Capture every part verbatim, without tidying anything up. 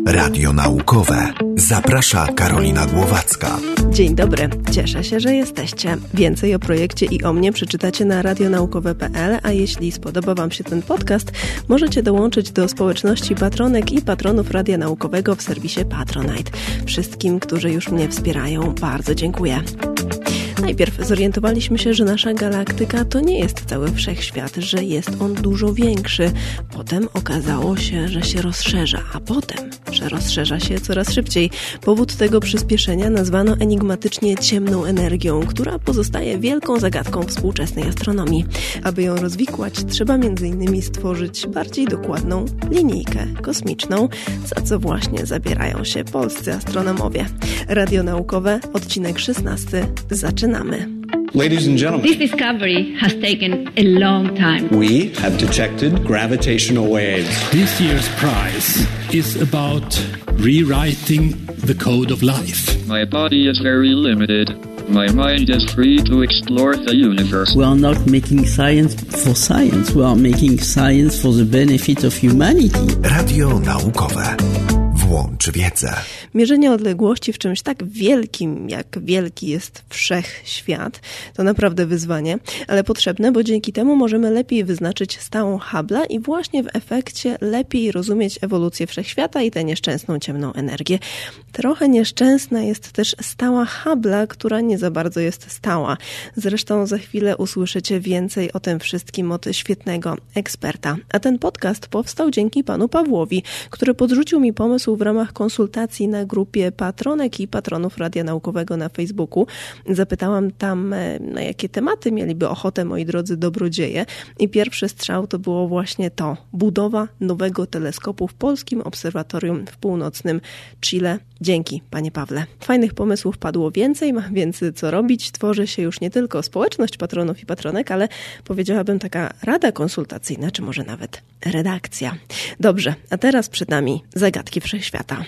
Radio Naukowe. Zaprasza Karolina Głowacka. Dzień dobry, cieszę się, że jesteście. Więcej o projekcie i o mnie przeczytacie na radionaukowe kropka pe el, a jeśli spodoba Wam się ten podcast, możecie dołączyć do społeczności patronek i patronów Radia Naukowego w serwisie Patronite. Wszystkim, którzy już mnie wspierają, bardzo dziękuję. Najpierw zorientowaliśmy się, że nasza galaktyka to nie jest cały wszechświat, że jest on dużo większy. Potem okazało się, że się rozszerza, a potem, że rozszerza się coraz szybciej. Powód tego przyspieszenia nazwano enigmatycznie ciemną energią, która pozostaje wielką zagadką współczesnej astronomii. Aby ją rozwikłać, trzeba między innymi stworzyć bardziej dokładną linijkę kosmiczną, za co właśnie zabierają się polscy astronomowie. Radio Naukowe, odcinek szesnasty. Zaczynamy. Ladies and gentlemen, this discovery has taken a long time. We have detected gravitational waves. This year's prize is about rewriting the code of life. My body is very limited. My mind is free to explore the universe. We are not making science for science. We are making science for the benefit of humanity. Radio Naukowe. Włącz wiedzę. Mierzenie odległości w czymś tak wielkim, jak wielki jest wszechświat, to naprawdę wyzwanie, ale potrzebne, bo dzięki temu możemy lepiej wyznaczyć stałą Hubble'a i właśnie w efekcie lepiej rozumieć ewolucję wszechświata i tę nieszczęsną ciemną energię. Trochę nieszczęsna jest też stała Hubble'a, która nie za bardzo jest stała. Zresztą za chwilę usłyszycie więcej o tym wszystkim od świetnego eksperta. A ten podcast powstał dzięki panu Pawłowi, który podrzucił mi pomysł w ramach konsultacji na grupie patronek i patronów Radia Naukowego na Facebooku. Zapytałam tam, na jakie tematy mieliby ochotę moi drodzy dobrodzieje i pierwszy strzał to było właśnie to. Budowa nowego teleskopu w Polskim Obserwatorium w północnym Chile. Dzięki, panie Pawle. Fajnych pomysłów padło więcej, ma więc co robić. Tworzy się już nie tylko społeczność patronów i patronek, ale powiedziałabym taka rada konsultacyjna, czy może nawet redakcja. Dobrze, a teraz przed nami zagadki wszechświata.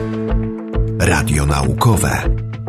Radio Naukowe.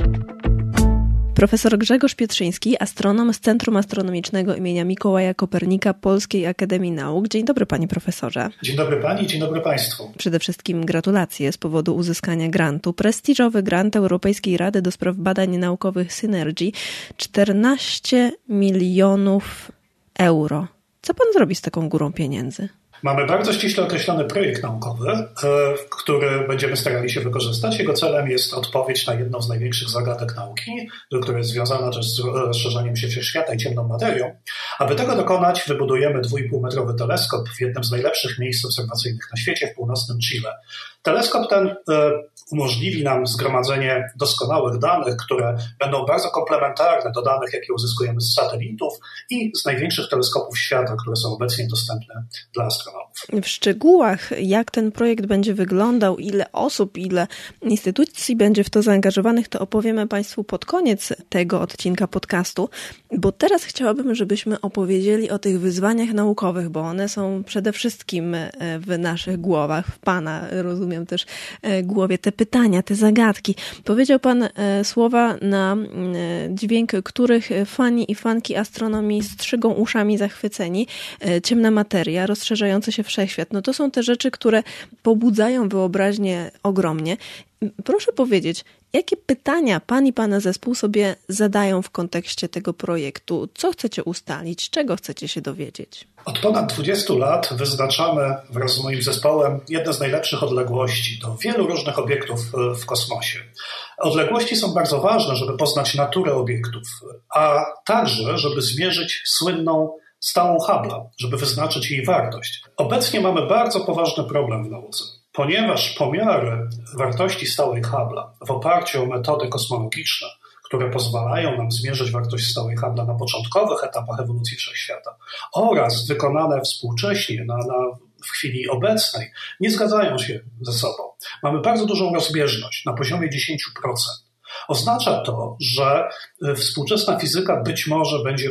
Profesor Grzegorz Pietrzyński, astronom z Centrum Astronomicznego imienia Mikołaja Kopernika Polskiej Akademii Nauk. Dzień dobry, panie profesorze. Dzień dobry pani, dzień dobry państwu. Przede wszystkim gratulacje z powodu uzyskania grantu. Prestiżowy grant Europejskiej Rady do Spraw Badań Naukowych Synergy. czternaście milionów euro. Co pan zrobi z taką górą pieniędzy? Mamy bardzo ściśle określony projekt naukowy, który będziemy starali się wykorzystać. Jego celem jest odpowiedź na jedną z największych zagadek nauki, która jest związana też z rozszerzaniem się wszechświata i ciemną materią. Aby tego dokonać, wybudujemy dwuipółmetrowy teleskop w jednym z najlepszych miejsc obserwacyjnych na świecie, w północnym Chile. Teleskop ten umożliwi nam zgromadzenie doskonałych danych, które będą bardzo komplementarne do danych, jakie uzyskujemy z satelitów i z największych teleskopów świata, które są obecnie dostępne dla astronomów. W szczegółach, jak ten projekt będzie wyglądał, ile osób, ile instytucji będzie w to zaangażowanych, to opowiemy państwu pod koniec tego odcinka podcastu, bo teraz chciałabym, żebyśmy opowiedzieli o tych wyzwaniach naukowych, bo one są przede wszystkim w naszych głowach, w pana, rozumiem, też głowie, te pytania, te zagadki. Powiedział pan słowa, na dźwięk których fani i fanki astronomii strzygą uszami zachwyceni. Ciemna materia, rozszerzający się wszechświat. No to są te rzeczy, które pobudzają wyobraźnię ogromnie. Proszę powiedzieć, jakie pytania pan i pana zespół sobie zadają w kontekście tego projektu? Co chcecie ustalić? Czego chcecie się dowiedzieć? Od ponad dwudziestu lat wyznaczamy wraz z moim zespołem jedne z najlepszych odległości do wielu różnych obiektów w kosmosie. Odległości są bardzo ważne, żeby poznać naturę obiektów, a także, żeby zmierzyć słynną stałą Hubble'a, żeby wyznaczyć jej wartość. Obecnie mamy bardzo poważny problem w nauce, ponieważ pomiary wartości stałej Hubble'a w oparciu o metody kosmologiczne, które pozwalają nam zmierzyć wartość stałej Hubble'a na początkowych etapach ewolucji wszechświata oraz wykonane współcześnie na, na, w chwili obecnej, nie zgadzają się ze sobą. Mamy bardzo dużą rozbieżność na poziomie dziesięć procent. Oznacza to, że współczesna fizyka być może będzie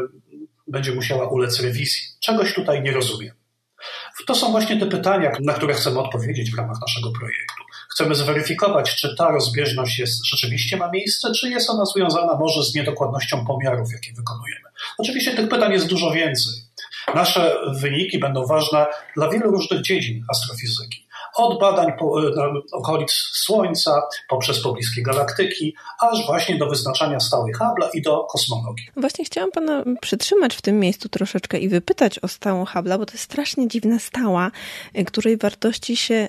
będzie musiała ulec rewizji. Czegoś tutaj nie rozumiem. To są właśnie te pytania, na które chcemy odpowiedzieć w ramach naszego projektu. Chcemy zweryfikować, czy ta rozbieżność jest, rzeczywiście ma miejsce, czy jest ona związana może z niedokładnością pomiarów, jakie wykonujemy. Oczywiście tych pytań jest dużo więcej. Nasze wyniki będą ważne dla wielu różnych dziedzin astrofizyki. od badań po, na okolic Słońca, poprzez pobliskie galaktyki, aż właśnie do wyznaczania stałej Hubble'a i do kosmologii. Właśnie chciałam pana przytrzymać w tym miejscu troszeczkę i wypytać o stałą Hubble'a, bo to jest strasznie dziwna stała, której wartości się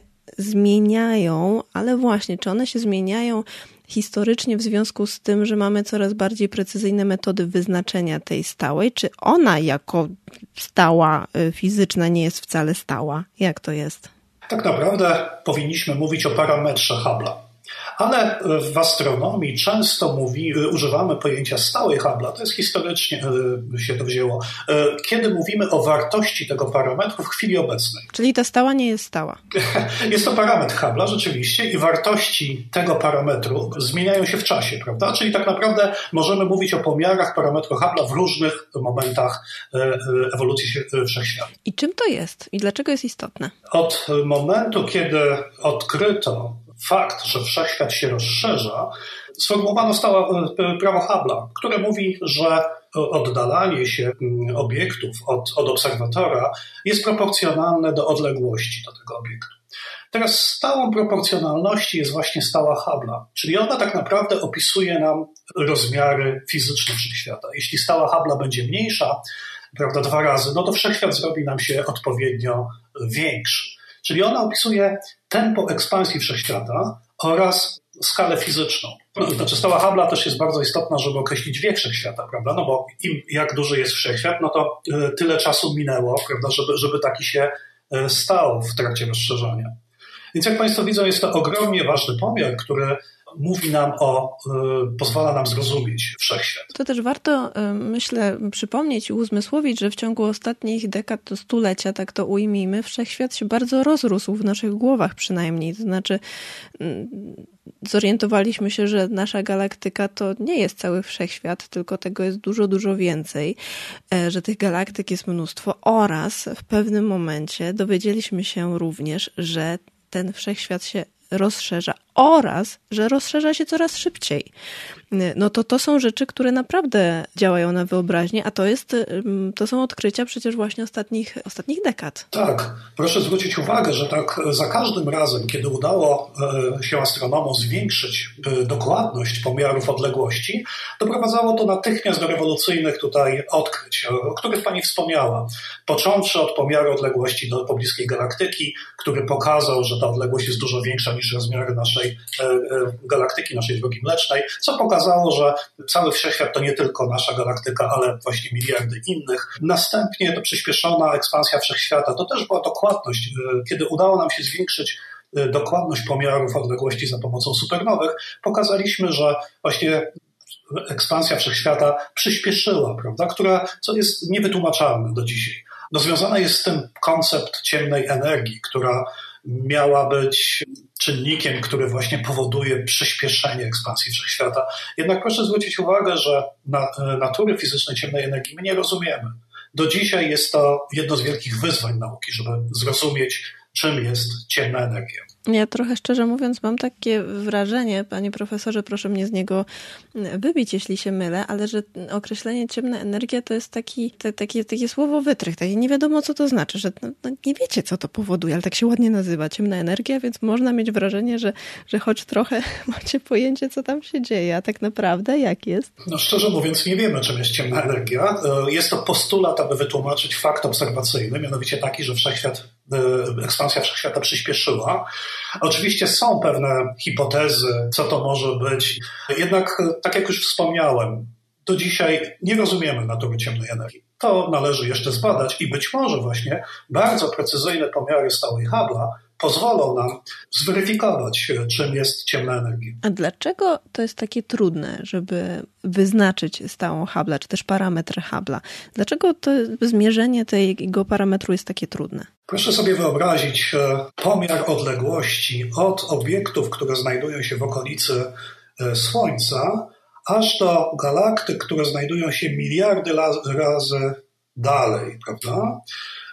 zmieniają, ale właśnie, czy one się zmieniają historycznie w związku z tym, że mamy coraz bardziej precyzyjne metody wyznaczenia tej stałej, czy ona jako stała fizyczna nie jest wcale stała? Jak to jest? Tak naprawdę powinniśmy mówić o parametrze Hubble'a. Ale w astronomii często mówi, używamy pojęcia stałej Hubble'a, to jest historycznie się to wzięło, kiedy mówimy o wartości tego parametru w chwili obecnej. Czyli ta stała nie jest stała. Jest to parametr Hubble'a rzeczywiście i wartości tego parametru zmieniają się w czasie, prawda? Czyli tak naprawdę możemy mówić o pomiarach parametru Hubble'a w różnych momentach ewolucji wszechświata. I czym to jest? I dlaczego jest istotne? Od momentu, kiedy odkryto fakt, że wszechświat się rozszerza, sformułowano stałe prawo Hubble'a, które mówi, że oddalanie się obiektów od, od obserwatora jest proporcjonalne do odległości do tego obiektu. Teraz stałą proporcjonalności jest właśnie stała Hubble'a, czyli ona tak naprawdę opisuje nam rozmiary fizyczne wszechświata. Jeśli stała Hubble'a będzie mniejsza, prawda, dwa razy, no to wszechświat zrobi nam się odpowiednio większy. Czyli ona opisuje tempo ekspansji wszechświata oraz skalę fizyczną. Znaczy stała Hubble'a też jest bardzo istotna, żeby określić wiek wszechświata, prawda? No bo im jak duży jest wszechświat, no to tyle czasu minęło, prawda, żeby, żeby taki się stał w trakcie rozszerzania. Więc jak Państwo widzą, jest to ogromnie ważny pomiar, który mówi nam o, y, pozwala nam zrozumieć wszechświat. To też warto, y, myślę, przypomnieć i uzmysłowić, że w ciągu ostatnich dekad, to stulecia, tak to ujmijmy, wszechświat się bardzo rozrósł w naszych głowach przynajmniej. To znaczy y, zorientowaliśmy się, że nasza galaktyka to nie jest cały wszechświat, tylko tego jest dużo, dużo więcej, y, że tych galaktyk jest mnóstwo oraz w pewnym momencie dowiedzieliśmy się również, że ten wszechświat się rozszerza oraz, że rozszerza się coraz szybciej. No to to są rzeczy, które naprawdę działają na wyobraźnię, a to jest, to są odkrycia przecież właśnie ostatnich, ostatnich dekad. Tak. Proszę zwrócić uwagę, że tak za każdym razem, kiedy udało się astronomom zwiększyć dokładność pomiarów odległości, doprowadzało to natychmiast do rewolucyjnych tutaj odkryć, o których Pani wspomniała. Począwszy od pomiaru odległości do pobliskiej galaktyki, który pokazał, że ta odległość jest dużo większa niż rozmiary naszej galaktyki, naszej drogi mlecznej, co pokazało, że cały wszechświat to nie tylko nasza galaktyka, ale właśnie miliardy innych. Następnie to przyspieszona ekspansja wszechświata, to też była dokładność. Kiedy udało nam się zwiększyć dokładność pomiarów odległości za pomocą supernowych, pokazaliśmy, że właśnie ekspansja wszechświata przyspieszyła, prawda, która, co jest niewytłumaczalne do dzisiaj. No, związana jest z tym koncept ciemnej energii, która miała być czynnikiem, który właśnie powoduje przyspieszenie ekspansji wszechświata. Jednak proszę zwrócić uwagę, że na, natury fizycznej ciemnej energii my nie rozumiemy. Do dzisiaj jest to jedno z wielkich wyzwań nauki, żeby zrozumieć, czym jest ciemna energia. Ja trochę szczerze mówiąc mam takie wrażenie, panie profesorze, proszę mnie z niego wybić, jeśli się mylę, ale że określenie ciemna energia to jest taki, te, takie, takie słowo wytrych, takie nie wiadomo co to znaczy, że no, no nie wiecie co to powoduje, ale tak się ładnie nazywa, ciemna energia, więc można mieć wrażenie, że, że choć trochę macie pojęcie co tam się dzieje, a tak naprawdę jak jest? No szczerze mówiąc nie wiemy czym jest ciemna energia. Jest to postulat, aby wytłumaczyć fakt obserwacyjny, mianowicie taki, że wszechświat, ekspansja wszechświata przyspieszyła. Oczywiście są pewne hipotezy, co to może być. Jednak, tak jak już wspomniałem, do dzisiaj nie rozumiemy natury ciemnej energii. To należy jeszcze zbadać i być może właśnie bardzo precyzyjne pomiary stałej Hubble'a pozwolą nam zweryfikować, czym jest ciemna energia. A dlaczego to jest takie trudne, żeby wyznaczyć stałą Hubble'a, czy też parametr Hubble'a? Dlaczego to zmierzenie tego parametru jest takie trudne? Proszę sobie wyobrazić pomiar odległości od obiektów, które znajdują się w okolicy Słońca, aż do galaktyk, które znajdują się miliardy razy dalej, prawda?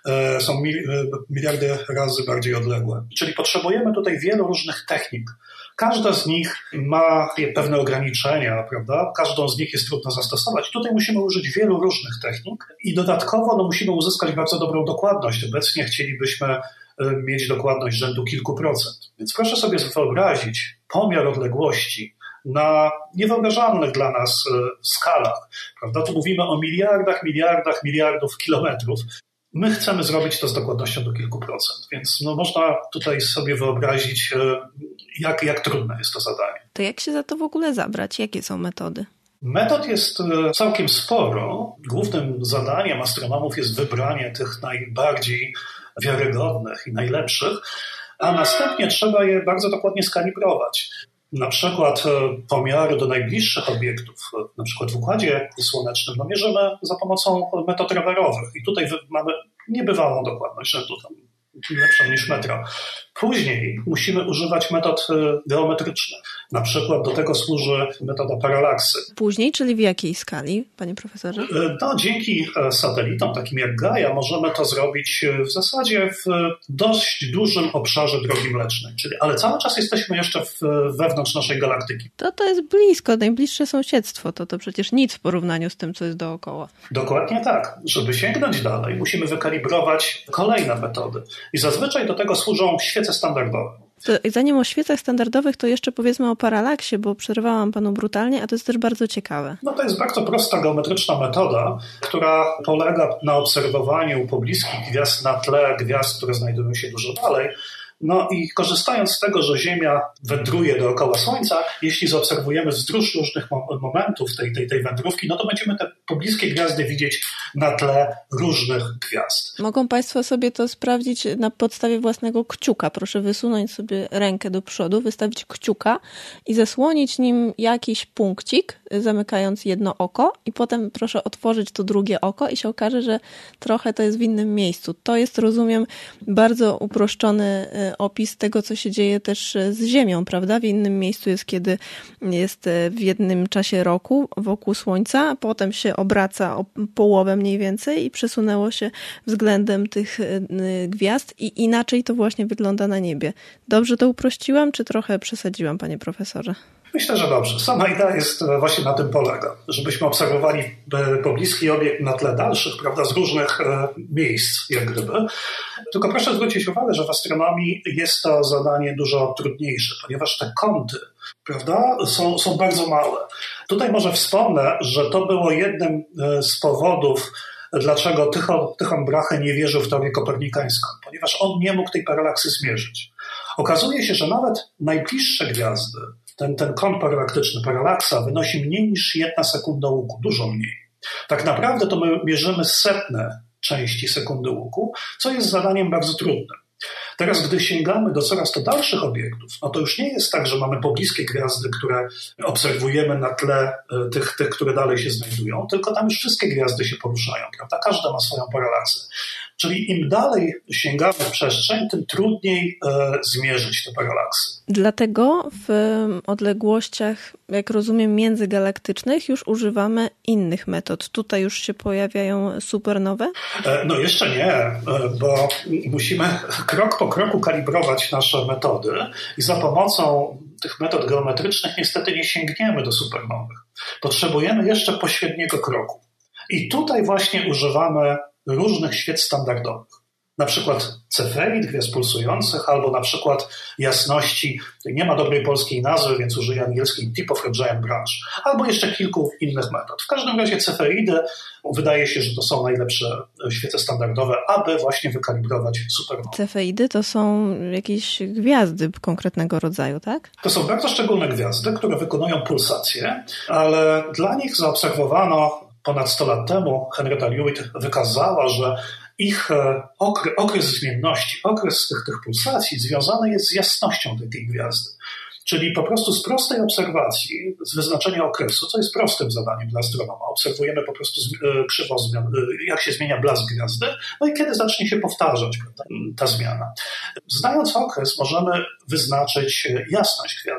są miliardy razy bardziej odległe. Czyli potrzebujemy tutaj wielu różnych technik. Każda z nich ma pewne ograniczenia, prawda? Każdą z nich jest trudno zastosować. Tutaj musimy użyć wielu różnych technik i dodatkowo no, musimy uzyskać bardzo dobrą dokładność. Obecnie chcielibyśmy mieć dokładność rzędu kilku procent. Więc proszę sobie wyobrazić pomiar odległości na niewyobrażalnych dla nas skalach, prawda? Tu mówimy o miliardach, miliardach, miliardów kilometrów. My chcemy zrobić to z dokładnością do kilku procent, więc no, można tutaj sobie wyobrazić, jak, jak trudne jest to zadanie. To jak się za to w ogóle zabrać? Jakie są metody? Metod jest całkiem sporo. Głównym zadaniem astronomów jest wybranie tych najbardziej wiarygodnych i najlepszych, a następnie trzeba je bardzo dokładnie skalibrować. Na przykład pomiary do najbliższych obiektów, na przykład w Układzie Słonecznym, no mierzymy za pomocą metod rowerowych i tutaj mamy niebywałą dokładność rzędu, tam lepszą niż metra. Później musimy używać metod geometrycznych. Na przykład do tego służy metoda paralaksy. Później, czyli w jakiej skali, panie profesorze? No, dzięki satelitom takim jak Gaia możemy to zrobić w zasadzie w dość dużym obszarze Drogi Mlecznej. Czyli, ale cały czas jesteśmy jeszcze w, wewnątrz naszej galaktyki. To to jest blisko, najbliższe sąsiedztwo. To to przecież nic w porównaniu z tym, co jest dookoła. Dokładnie tak. Żeby sięgnąć dalej, musimy wykalibrować kolejne metody. I zazwyczaj do tego służą świece standardowe. To zanim o świecach standardowych, to jeszcze powiedzmy o paralaksie, bo przerwałam panu brutalnie, a to jest też bardzo ciekawe. No to jest bardzo prosta geometryczna metoda, która polega na obserwowaniu pobliskich gwiazd na tle gwiazd, które znajdują się dużo dalej. No i korzystając z tego, że Ziemia wędruje dookoła Słońca, jeśli zaobserwujemy wzdłuż różnych momentów tej, tej, tej wędrówki, no to będziemy te pobliskie gwiazdy widzieć na tle różnych gwiazd. Mogą państwo sobie to sprawdzić na podstawie własnego kciuka. Proszę wysunąć sobie rękę do przodu, wystawić kciuka i zasłonić nim jakiś punkcik, zamykając jedno oko i potem proszę otworzyć to drugie oko i się okaże, że trochę to jest w innym miejscu. To jest, rozumiem, bardzo uproszczony opis tego, co się dzieje też z Ziemią, prawda? W innym miejscu jest, kiedy jest w jednym czasie roku wokół Słońca, potem się obraca o połowę mniej więcej i przesunęło się względem tych gwiazd i inaczej to właśnie wygląda na niebie. Dobrze to uprościłam, czy trochę przesadziłam, panie profesorze? Myślę, że dobrze. Sama idea jest właśnie na tym polega, żebyśmy obserwowali pobliski obiekt na tle dalszych, prawda, z różnych miejsc, jak gdyby. Tylko proszę zwrócić uwagę, że w astronomii jest to zadanie dużo trudniejsze, ponieważ te kąty, prawda, są, są bardzo małe. Tutaj może wspomnę, że to było jednym z powodów, dlaczego Tychon, Tychon Brahe nie wierzył w teorię kopernikańską, ponieważ on nie mógł tej paralaksy zmierzyć. Okazuje się, że nawet najbliższe gwiazdy, ten, ten kąt paralaktyczny, paralaksa, wynosi mniej niż jedna sekunda łuku, dużo mniej. Tak naprawdę to my mierzymy setne części sekundy łuku, co jest zadaniem bardzo trudnym. Teraz, gdy sięgamy do coraz to dalszych obiektów, no to już nie jest tak, że mamy pobliskie gwiazdy, które obserwujemy na tle tych, tych, które dalej się znajdują, tylko tam już wszystkie gwiazdy się poruszają, prawda? Każda ma swoją paralaksę. Czyli im dalej sięgamy w przestrzeń, tym trudniej e, zmierzyć te paralaksy. Dlatego w odległościach, jak rozumiem, międzygalaktycznych już używamy innych metod. Tutaj już się pojawiają supernowe? E, no jeszcze nie, e, bo musimy krok po kroku kalibrować nasze metody i za pomocą tych metod geometrycznych niestety nie sięgniemy do supernowych. Potrzebujemy jeszcze pośredniego kroku. I tutaj właśnie używamy różnych świec standardowych. Na przykład cefeid, gwiazd pulsujących, albo na przykład jasności, nie ma dobrej polskiej nazwy, więc użyję angielskiej tip of a giant branch, albo jeszcze kilku innych metod. W każdym razie cefeidy, wydaje się, że to są najlepsze świece standardowe, aby właśnie wykalibrować supernowe. Cefeidy to są jakieś gwiazdy konkretnego rodzaju, tak? To są bardzo szczególne gwiazdy, które wykonują pulsacje, ale dla nich zaobserwowano ponad sto lat temu, Henrietta Leavitt wykazała, że ich okres, okres zmienności, okres tych, tych pulsacji związany jest z jasnością tej, tej gwiazdy. Czyli po prostu z prostej obserwacji, z wyznaczenia okresu, co jest prostym zadaniem dla astronoma. Obserwujemy po prostu krzywo zmian, jak się zmienia blask gwiazdy, no i kiedy zacznie się powtarzać, prawda, ta zmiana. Znając okres, możemy wyznaczyć jasność gwiazdy.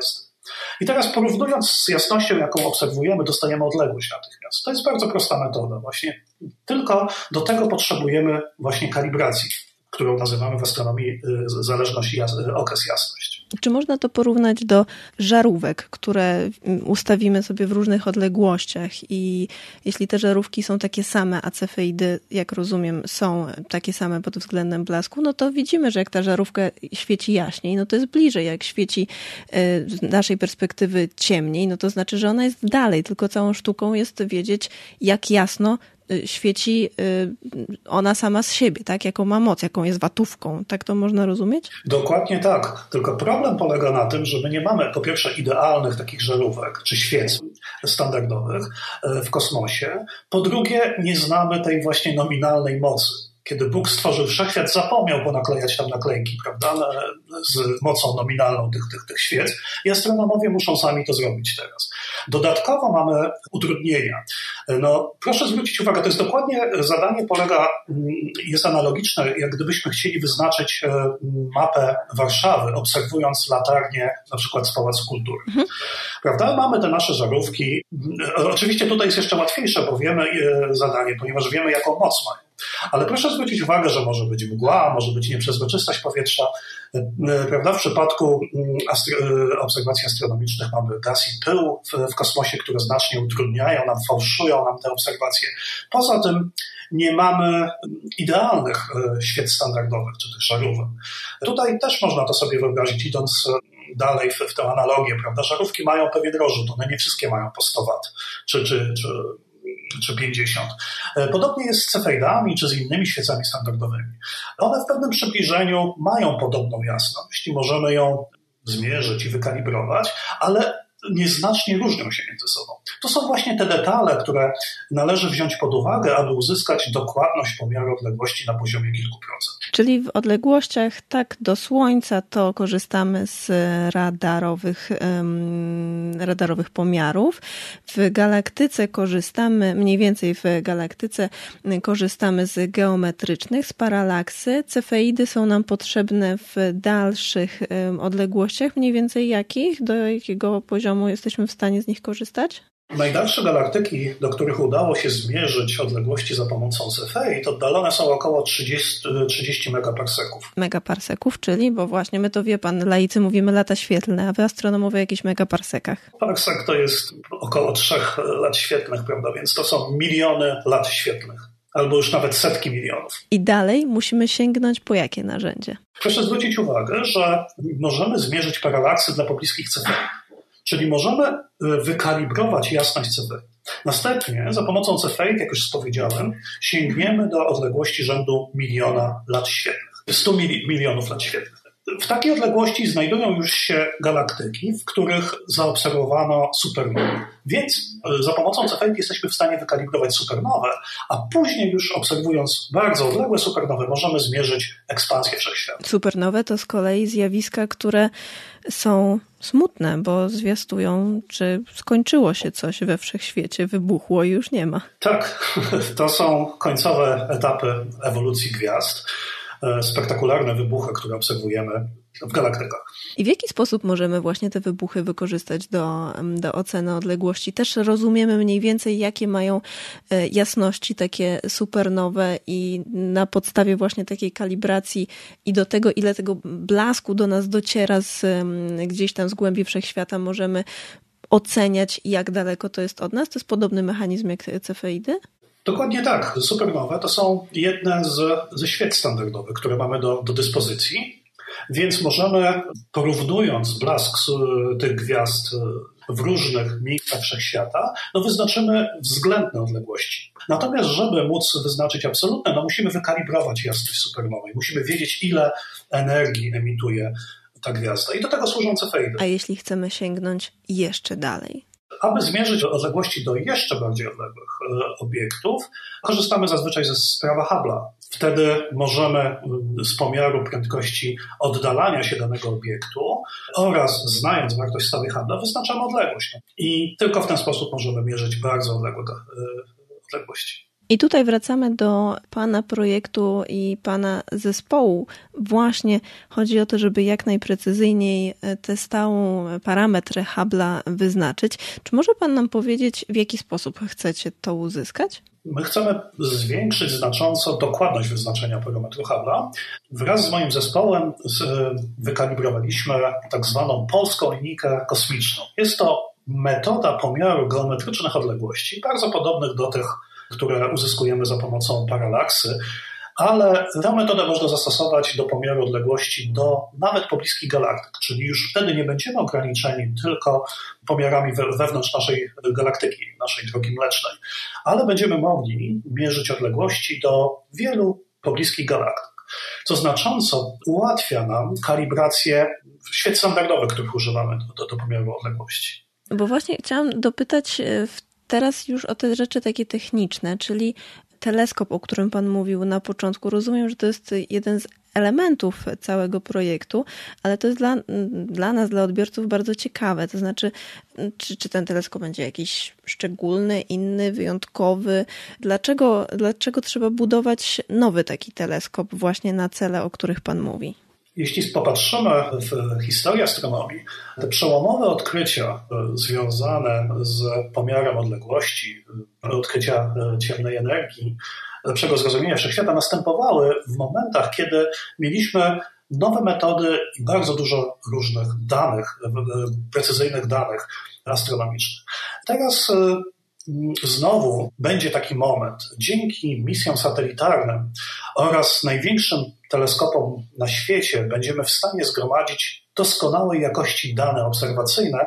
I teraz porównując z jasnością, jaką obserwujemy, dostajemy odległość natychmiast. To jest bardzo prosta metoda właśnie. Tylko do tego potrzebujemy właśnie kalibracji, którą nazywamy w astronomii zależność jas- okres jasność. Czy można to porównać do żarówek, które ustawimy sobie w różnych odległościach i jeśli te żarówki są takie same, a cefeidy, jak rozumiem, są takie same pod względem blasku, no to widzimy, że jak ta żarówka świeci jaśniej, no to jest bliżej. Jak świeci z naszej perspektywy ciemniej, no to znaczy, że ona jest dalej, tylko całą sztuką jest wiedzieć, jak jasno świeci ona sama z siebie, tak? Jaką ma moc, jaką jest watówką. Tak to można rozumieć? Dokładnie tak. Tylko problem polega na tym, że my nie mamy po pierwsze idealnych takich żarówek czy świec standardowych w kosmosie. Po drugie nie znamy tej właśnie nominalnej mocy. Kiedy Bóg stworzył wszechświat, zapomniał ponaklejać tam naklejki, prawda, z mocą nominalną tych, tych, tych świec i astronomowie muszą sami to zrobić teraz. Dodatkowo mamy utrudnienia. No, proszę zwrócić uwagę, to jest dokładnie, zadanie polega, jest analogiczne, jak gdybyśmy chcieli wyznaczyć mapę Warszawy, obserwując latarnię na przykład z Pałacu Kultury. Mhm. Prawda? Mamy te nasze żarówki. Oczywiście tutaj jest jeszcze łatwiejsze, bo wiemy zadanie, ponieważ wiemy, jaką moc mają. Ale proszę zwrócić uwagę, że może być mgła, może być nieprzezroczystość powietrza. Prawda? W przypadku astro- obserwacji astronomicznych mamy gaz i pył w, w kosmosie, które znacznie utrudniają nam, fałszują nam te obserwacje. Poza tym nie mamy idealnych świec standardowych, czy też żarówek. Tutaj też można to sobie wyobrazić, idąc dalej w, w tę analogię. Prawda? Żarówki mają pewien rozrzut, one nie wszystkie mają po sto watów, czy, czy, czy czy pięćdziesiąt. Podobnie jest z cefeidami, czy z innymi świecami standardowymi. One w pewnym przybliżeniu mają podobną jasność i możemy ją zmierzyć i wykalibrować, ale nieznacznie różnią się między sobą. To są właśnie te detale, które należy wziąć pod uwagę, aby uzyskać dokładność pomiaru odległości na poziomie kilku procent. Czyli w odległościach tak do Słońca to korzystamy z radarowych, um, radarowych pomiarów. W galaktyce korzystamy, mniej więcej w galaktyce korzystamy z geometrycznych, z paralaksy. Cefeidy są nam potrzebne w dalszych um, odległościach, mniej więcej jakich? Do jakiego poziomu jesteśmy w stanie z nich korzystać? Najdalsze galaktyki, do których udało się zmierzyć odległości za pomocą cefeid, oddalone są około trzydzieści, trzydzieści megaparseków. Megaparseków, czyli, bo właśnie my to wie pan, laicy mówimy lata świetlne, a wy astronomowie o jakichś megaparsekach. Parsek to jest około trzech lat świetlnych, prawda, więc to są miliony lat świetlnych. Albo już nawet setki milionów. I dalej musimy sięgnąć po jakie narzędzie? Proszę zwrócić uwagę, że możemy zmierzyć paralaksy dla pobliskich cefeid. Czyli możemy wykalibrować jasność cefeid. Następnie za pomocą cefeid, jak już powiedziałem, sięgniemy do odległości rzędu miliona lat świetlnych. stu milionów lat świetlnych. W takiej odległości znajdują już się galaktyki, w których zaobserwowano supernowy. Więc za pomocą cefeid jesteśmy w stanie wykalibrować supernowe, a później już obserwując bardzo odległe supernowe możemy zmierzyć ekspansję wszechświata. Supernowe to z kolei zjawiska, które są smutne, bo zwiastują, czy skończyło się coś we wszechświecie, wybuchło i już nie ma. Tak, to są końcowe etapy ewolucji gwiazd. Spektakularne wybuchy, które obserwujemy w galaktykach. I w jaki sposób możemy właśnie te wybuchy wykorzystać do, do oceny odległości? Też rozumiemy mniej więcej, jakie mają jasności takie supernowe i na podstawie właśnie takiej kalibracji i do tego, ile tego blasku do nas dociera z, gdzieś tam z głębi wszechświata, możemy oceniać, jak daleko to jest od nas. To jest podobny mechanizm jak cefeidy? Dokładnie tak. Supernowe to są jedne z, ze świec standardowych, które mamy do, do dyspozycji, więc możemy, porównując blask tych gwiazd w różnych miejscach wszechświata, no wyznaczymy względne odległości. Natomiast, żeby móc wyznaczyć absolutne, no musimy wykalibrować jasność supernowej. Musimy wiedzieć, ile energii emituje ta gwiazda. I do tego służą cefeidy. A jeśli chcemy sięgnąć jeszcze dalej? Aby zmierzyć odległości do jeszcze bardziej odległych obiektów, korzystamy zazwyczaj ze prawa Hubble'a. Wtedy możemy z pomiaru prędkości oddalania się danego obiektu oraz znając wartość stałej Hubble'a wyznaczamy odległość. I tylko w ten sposób możemy mierzyć bardzo odległe odległości. I tutaj wracamy do Pana projektu i Pana zespołu. Właśnie chodzi o to, żeby jak najprecyzyjniej tę stałą parametr Hubble'a wyznaczyć. Czy może Pan nam powiedzieć, w jaki sposób chcecie to uzyskać? My chcemy zwiększyć znacząco dokładność wyznaczenia parametru Hubble'a. Wraz z moim zespołem wykalibrowaliśmy tak zwaną polską linijkę kosmiczną. Jest to metoda pomiaru geometrycznych odległości, bardzo podobnych do tych, które uzyskujemy za pomocą paralaksy, ale tę metodę można zastosować do pomiaru odległości do nawet pobliskich galaktyk, czyli już wtedy nie będziemy ograniczeni tylko pomiarami wewnątrz naszej galaktyki, naszej drogi mlecznej, ale będziemy mogli mierzyć odległości do wielu pobliskich galaktyk, co znacząco ułatwia nam kalibrację świec standardowych, których używamy do, do pomiaru odległości. Bo właśnie chciałam dopytać teraz już o te rzeczy takie techniczne, czyli teleskop, o którym Pan mówił na początku. Rozumiem, że to jest jeden z elementów całego projektu, ale to jest dla, dla nas, dla odbiorców bardzo ciekawe. To znaczy, czy, czy ten teleskop będzie jakiś szczególny, inny, wyjątkowy? Dlaczego, dlaczego trzeba budować nowy taki teleskop właśnie na cele, o których Pan mówi? Jeśli popatrzymy w historię astronomii, te przełomowe odkrycia związane z pomiarem odległości, odkrycia ciemnej energii, lepszego zrozumienia wszechświata następowały w momentach, kiedy mieliśmy nowe metody i bardzo dużo różnych danych, precyzyjnych danych astronomicznych. Teraz znowu będzie taki moment. Dzięki misjom satelitarnym oraz największym teleskopom na świecie będziemy w stanie zgromadzić doskonałej jakości dane obserwacyjne,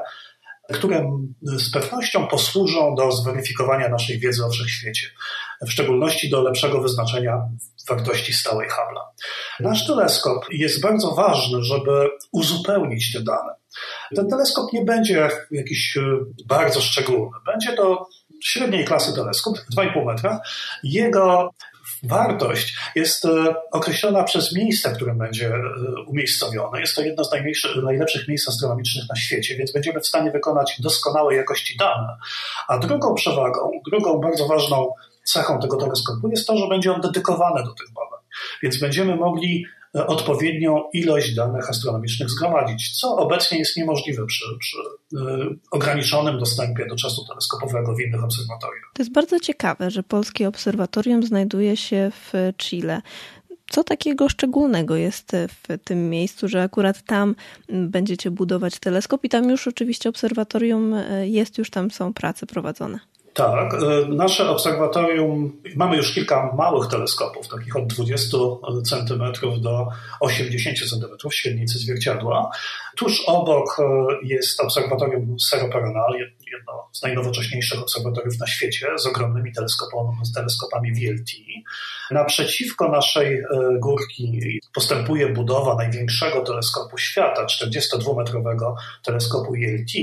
które z pewnością posłużą do zweryfikowania naszej wiedzy o wszechświecie, w szczególności do lepszego wyznaczenia wartości stałej Hubble'a. Nasz teleskop jest bardzo ważny, żeby uzupełnić te dane. Ten teleskop nie będzie jakiś bardzo szczególny. Będzie to średniej klasy teleskop, dwa i pół metra. Jego wartość jest określona przez miejsce, w którym będzie umiejscowiony. Jest to jedno z najlepszych miejsc astronomicznych na świecie, więc będziemy w stanie wykonać doskonałej jakości dane. A drugą przewagą, drugą bardzo ważną cechą tego teleskopu jest to, że będzie on dedykowany do tych badań. Więc będziemy mogli odpowiednią ilość danych astronomicznych zgromadzić, co obecnie jest niemożliwe przy, przy yy, ograniczonym dostępie do czasu teleskopowego w innych obserwatoriach. To jest bardzo ciekawe, że polskie obserwatorium znajduje się w Chile. Co takiego szczególnego jest w tym miejscu, że akurat tam będziecie budować teleskop i tam już oczywiście obserwatorium jest, już tam są prace prowadzone? Tak, nasze obserwatorium, mamy już kilka małych teleskopów, takich od dwudziestu centymetrów do osiemdziesięciu centymetrów średnicy zwierciadła. Tuż obok jest obserwatorium Cerro Paranal, jedno z najnowocześniejszych obserwatoriów na świecie, z ogromnymi teleskopami, z teleskopami V L T. Naprzeciwko naszej górki postępuje budowa największego teleskopu świata, czterdziestodwumetrowego teleskopu E L T.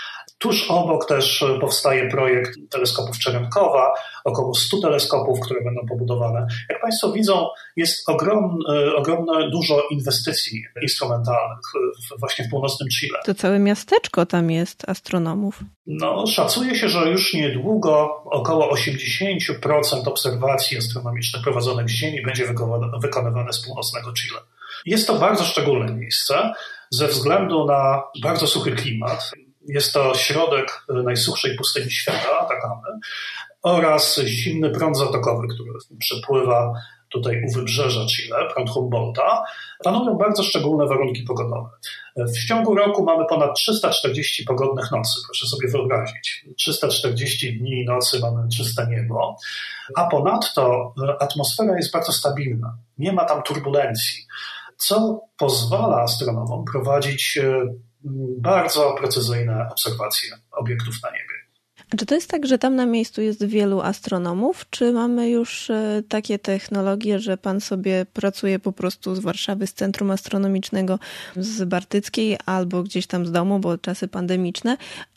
Tuż obok też powstaje projekt teleskopów Czeremkowa, około stu teleskopów, które będą pobudowane. Jak Państwo widzą, jest ogromne, ogromne dużo inwestycji instrumentalnych właśnie w północnym Chile. To całe miasteczko tam jest astronomów. No, szacuje się, że już niedługo około osiemdziesiąt procent obserwacji astronomicznych prowadzonych z Ziemi będzie wykonywane z północnego Chile. Jest to bardzo szczególne miejsce ze względu na bardzo suchy klimat. Jest to środek najsuchszej pustyni świata, Atacamy, oraz zimny prąd zatokowy, który przepływa tutaj u wybrzeża Chile, prąd Humboldta. Panują bardzo szczególne warunki pogodowe. W ciągu roku mamy ponad trzysta czterdzieści pogodnych nocy, proszę sobie wyobrazić. trzysta czterdzieści dni i nocy mamy czyste niebo, a ponadto atmosfera jest bardzo stabilna. Nie ma tam turbulencji, co pozwala astronomom prowadzić bardzo precyzyjne obserwacje obiektów na niebie. A czy to jest tak, że tam na miejscu jest wielu astronomów, czy mamy już takie technologie, że pan sobie pracuje po prostu z Warszawy, z Centrum Astronomicznego, z Bartyckiej albo gdzieś tam z domu, bo czasy pandemiczne,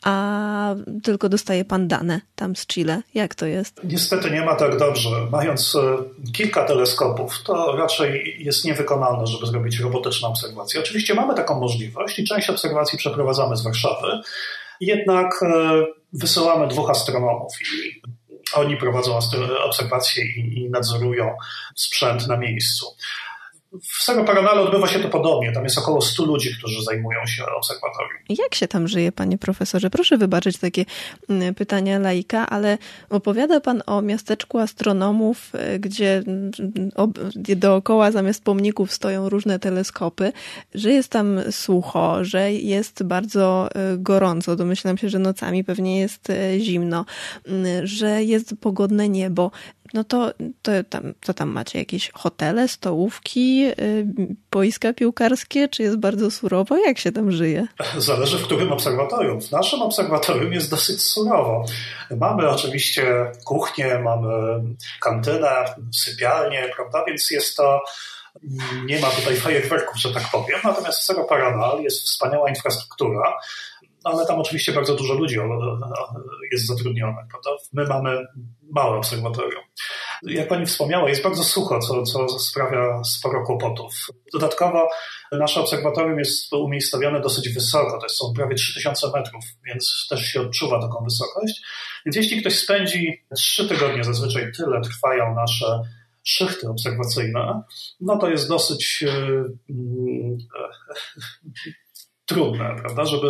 a tylko dostaje pan dane tam z Chile? Jak to jest? Niestety nie ma tak dobrze. Mając kilka teleskopów, to raczej jest niewykonalne, żeby zrobić robotyczne obserwacje. Oczywiście mamy taką możliwość i część obserwacji przeprowadzamy z Warszawy, jednak wysyłamy dwóch astronomów i Oni prowadzą obserwacje i, i nadzorują sprzęt na miejscu. W Cerro-Paranal odbywa się to podobnie. Tam jest około stu ludzi, którzy zajmują się obserwatorium. Jak się tam żyje, panie profesorze? Proszę wybaczyć takie pytania laika, ale opowiada pan o miasteczku astronomów, gdzie dookoła zamiast pomników stoją różne teleskopy, że jest tam sucho, że jest bardzo gorąco. Domyślam się, że nocami pewnie jest zimno, że jest pogodne niebo. No to, to tam, co tam macie? Jakieś hotele, stołówki, yy, boiska piłkarskie? Czy jest bardzo surowo? Jak się tam żyje? Zależy w którym obserwatorium. W naszym obserwatorium jest dosyć surowo. Mamy oczywiście kuchnię, mamy kantynę, sypialnię, prawda? Więc jest to... Nie ma tutaj fajerwerków, że tak powiem. Natomiast w Cerro-Paranal jest wspaniała infrastruktura, ale tam oczywiście bardzo dużo ludzi jest zatrudnionych, prawda? My mamy małe obserwatorium. Jak pani wspomniała, jest bardzo sucho, co, co sprawia sporo kłopotów. Dodatkowo nasze obserwatorium jest umiejscowione dosyć wysoko, to są prawie trzy tysiące metrów, więc też się odczuwa taką wysokość. Więc jeśli ktoś spędzi trzy tygodnie, zazwyczaj tyle trwają nasze szychty obserwacyjne, no to jest dosyć yy, trudne, prawda, żeby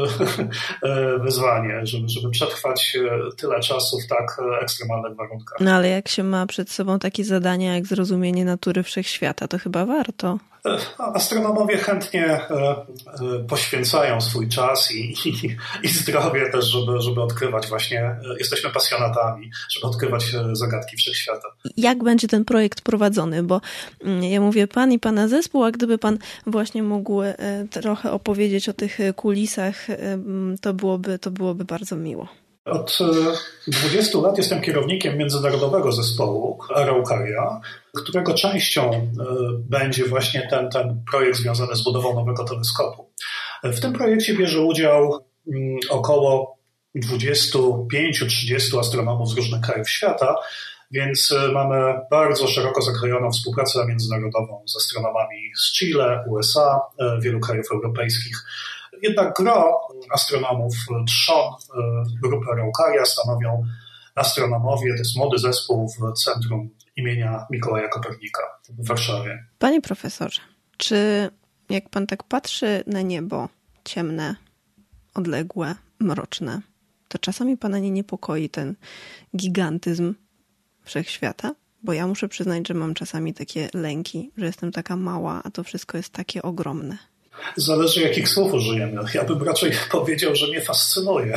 wyzwanie, żeby, żeby przetrwać tyle czasu w tak ekstremalnych warunkach. No ale jak się ma przed sobą takie zadania jak zrozumienie natury wszechświata, to chyba warto. Astronomowie chętnie poświęcają swój czas i, i, i zdrowie też, żeby, żeby odkrywać właśnie, jesteśmy pasjonatami, żeby odkrywać zagadki wszechświata. Jak będzie ten projekt prowadzony? Bo ja mówię pan i pana zespół, a gdyby pan właśnie mógł trochę opowiedzieć o tych kulisach, to byłoby, to byłoby bardzo miło. Od dwudziestu lat jestem kierownikiem międzynarodowego zespołu Araucaria, którego częścią będzie właśnie ten, ten projekt związany z budową nowego teleskopu. W tym projekcie bierze udział około dwudziestu pięciu do trzydziestu astronomów z różnych krajów świata, więc mamy bardzo szeroko zakrojoną współpracę międzynarodową z astronomami z Chile, U S A, wielu krajów europejskich. Jednak gro astronomów trzon grupy Araucaria stanowią astronomowie. To jest młody zespół w Centrum imienia Mikołaja Kopernika w Warszawie. Panie profesorze, czy jak pan tak patrzy na niebo ciemne, odległe, mroczne, to czasami pana nie niepokoi ten gigantyzm wszechświata? Bo ja muszę przyznać, że mam czasami takie lęki, że jestem taka mała, a to wszystko jest takie ogromne. Zależy, jakich słów użyjemy. Ja bym raczej powiedział, że mnie fascynuje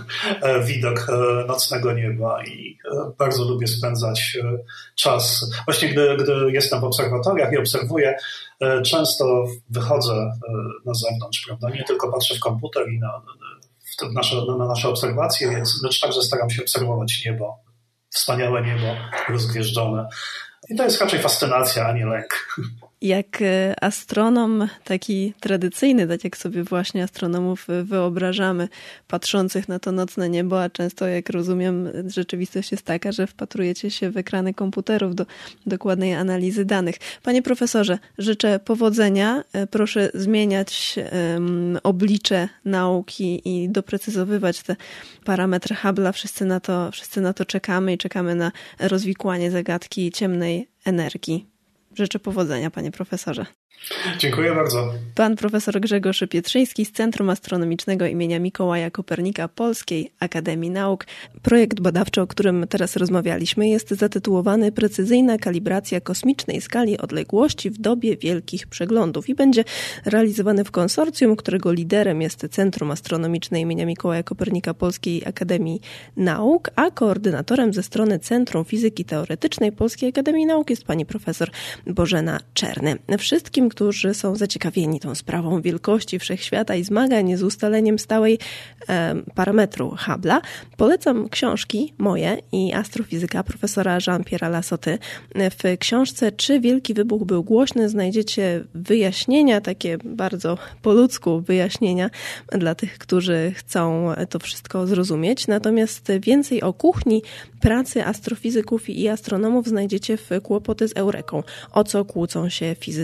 widok nocnego nieba i bardzo lubię spędzać czas. Właśnie gdy, gdy jestem w obserwatoriach i obserwuję, często wychodzę na zewnątrz, prawda? Nie tylko patrzę w komputer i na, w nasze, na nasze obserwacje, więc lecz także staram się obserwować niebo. Wspaniałe niebo, rozgwieżdżone. I to jest raczej fascynacja, a nie lęk. Jak astronom taki tradycyjny, tak jak sobie właśnie astronomów wyobrażamy, patrzących na to nocne niebo, a często, jak rozumiem, rzeczywistość jest taka, że wpatrujecie się w ekrany komputerów do dokładnej analizy danych. Panie profesorze, życzę powodzenia. Proszę zmieniać um, oblicze nauki i doprecyzowywać te parametry Hubble'a. Wszyscy na to, wszyscy na to czekamy i czekamy na rozwikłanie zagadki ciemnej energii. Życzę powodzenia, panie profesorze. Dziękuję bardzo. Pan profesor Grzegorz Pietrzyński z Centrum Astronomicznego imienia Mikołaja Kopernika Polskiej Akademii Nauk. Projekt badawczy, o którym teraz rozmawialiśmy, jest zatytułowany Precyzyjna kalibracja kosmicznej skali odległości w dobie wielkich przeglądów i będzie realizowany w konsorcjum, którego liderem jest Centrum Astronomiczne imienia Mikołaja Kopernika Polskiej Akademii Nauk, a koordynatorem ze strony Centrum Fizyki Teoretycznej Polskiej Akademii Nauk jest pani profesor Bożena Czerny. Wszystkim, którzy są zaciekawieni tą sprawą wielkości wszechświata i zmagań z ustaleniem stałej e, parametru Hubble'a, polecam książki moje i astrofizyka profesora Jean-Pierre'a Lassoty. W książce Czy Wielki Wybuch był głośny znajdziecie wyjaśnienia, takie bardzo po ludzku wyjaśnienia dla tych, którzy chcą to wszystko zrozumieć. Natomiast więcej o kuchni pracy astrofizyków i astronomów znajdziecie w Kłopoty z Eureką. O co kłócą się fizycy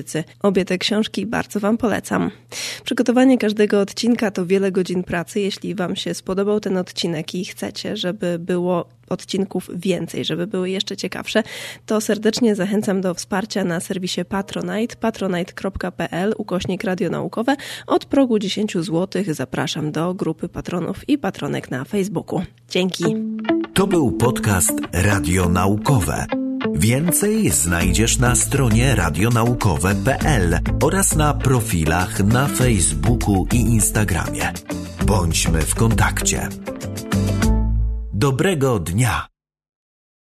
Obie te książki bardzo Wam polecam. Przygotowanie każdego odcinka to wiele godzin pracy. Jeśli Wam się spodobał ten odcinek i chcecie, żeby było odcinków więcej, żeby były jeszcze ciekawsze, to serdecznie zachęcam do wsparcia na serwisie Patronite, patronite.pl ukośnik radionaukowe. Od progu dziesięć złotych zapraszam do grupy patronów i patronek na Facebooku. Dzięki. To był podcast Radionaukowe. Więcej znajdziesz na stronie radionaukowe kropka p l oraz na profilach na Facebooku i Instagramie. Bądźmy w kontakcie. Dobrego dnia!